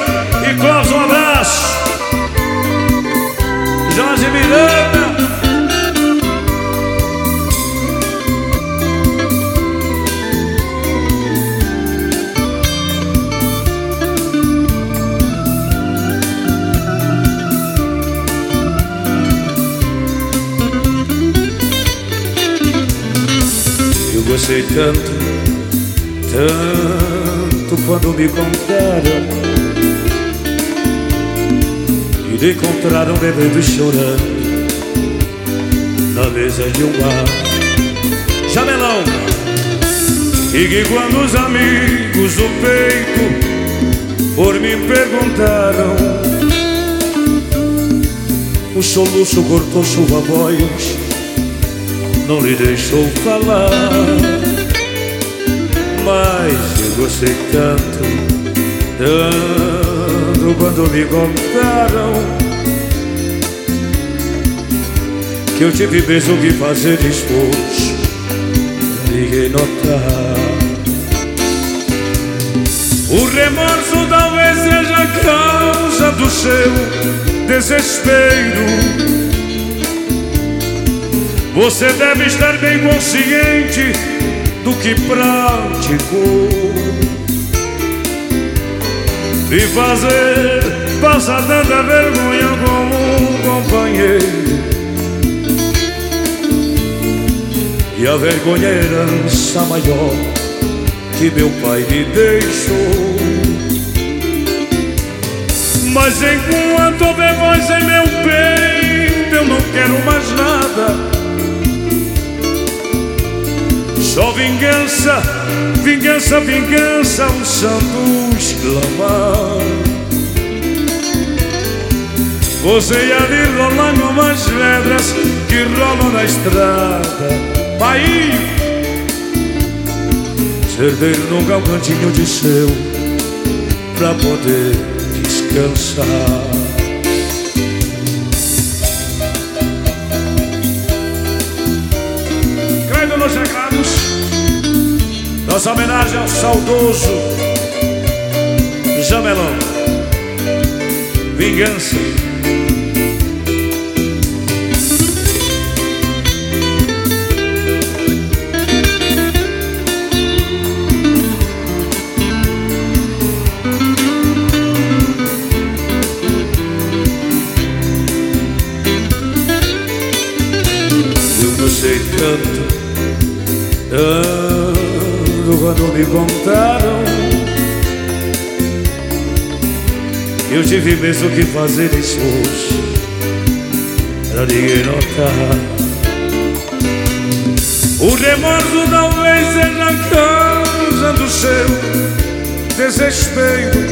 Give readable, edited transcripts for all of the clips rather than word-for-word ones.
e Clóvis, um abraço. Jorge Miranda. Eu gostei tanto, tanto quando me contaram e me encontraram bebendo e chorando na mesa de um bar. Jamelão. E que quando os amigos do peito por mim perguntaram, o soluço cortou sua voz, não lhe deixou falar. Mas eu gostei tanto, tanto quando me contaram que eu tive mesmo que fazer esforço, ninguém notar. O remorso talvez seja a causa do seu desespero. Você deve estar bem consciente do que praticou, e fazer passar tanta vergonha como um companheiro. E a vergonha é a herança maior que meu pai me deixou. Mas enquanto houver voz em meu peito, eu não quero mais nada. Só vingança, vingança, vingança, os santos clamar. Você há de rolar como as pedras que rolam na estrada. Pai, ceder nunca um cantinho de seu pra poder descansar. Credo nos recados, nossa homenagem ao saudoso Jamelão. Vingança. Gostei tanto, tanto quando me contaram, eu tive mesmo que fazer esforço pra ninguém notar. O remorso talvez seja a causa do seu desespero.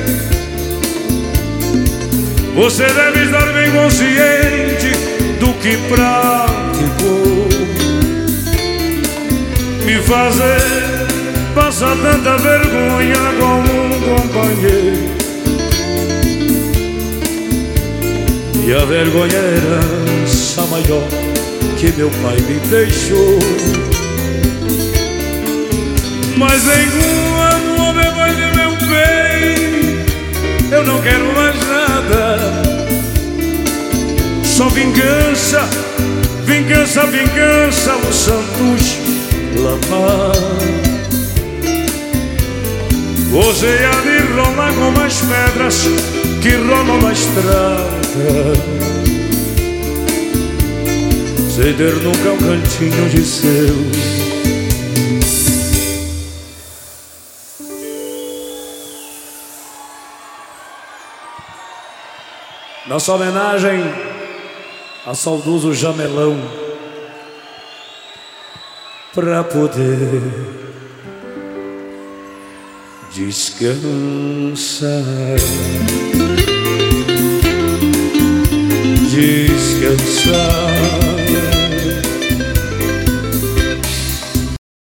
Você deve estar bem consciente do que praticou, me fazer passar tanta vergonha como um companheiro. E a vergonha é a herança maior que meu pai me deixou. Mas enquanto houver voz em meu peito, eu não quero mais nada. Só vingança, vingança, vingança, os santos clamar. Você há de rolar como as pedras que rolam na estrada. Ceder nunca um cantinho de seu. Nossa homenagem ao saudoso Jamelão, pra poder descansar, descansar.